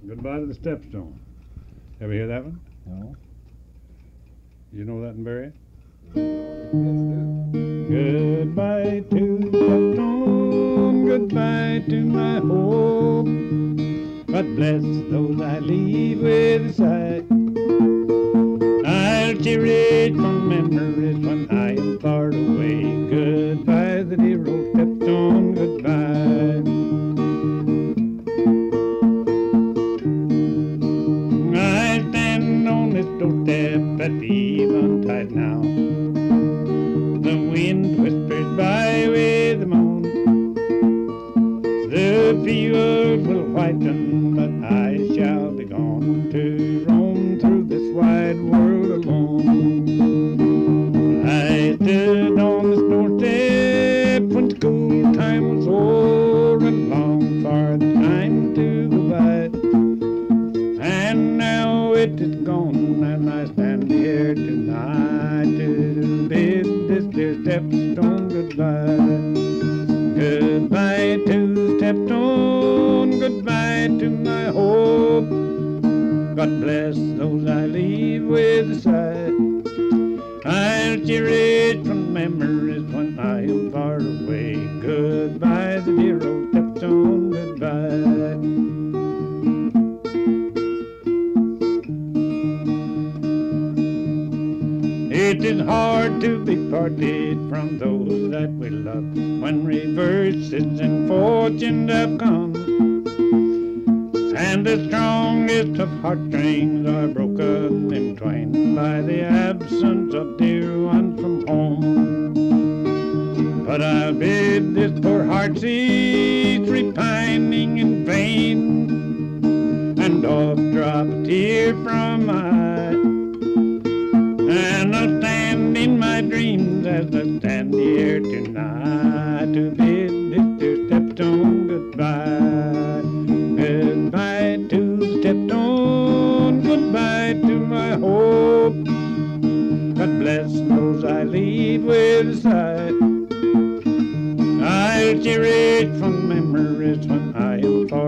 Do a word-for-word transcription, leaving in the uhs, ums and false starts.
Goodbye to the Stepstone. Ever hear that one? No. You know that in Barry? Goodbye to the Stepstone, goodbye to my home. God bless those I leave with a sigh. I'll cherish fond memories when I am far away. Goodbye, the dear old Stepstone, goodbye. I stand on this doorstep at the eventide now. The wind whispers by with a moan. The fields will whiten, but I shall be gone to roam through this wide world alone. I stood on this doorstep when school time was o'er and longed for the time to go by. And now it is gone, and I stand here tonight to bid this dear Stepstone goodbye. Goodbye to the Stepstone, goodbye to my hope. God bless those I leave with a sigh. I'll cherish from memories when I am far away. Goodbye, the dear old Stepstone, goodbye. It is hard to be parted from those that we love when reverses and fortunes have come, and the strongest of heartstrings are broken in twain by the absence of dear ones from home. But I'll bid this poor heart cease repining in vain, and oft drop a tear from my eye. And I'll stand in my dreams as I stand here tonight to bid this dear Stepstone goodbye. Goodbye to the Stepstone, goodbye to my hope. God bless those I leave with a sigh. I'll cherish fond memories when I am far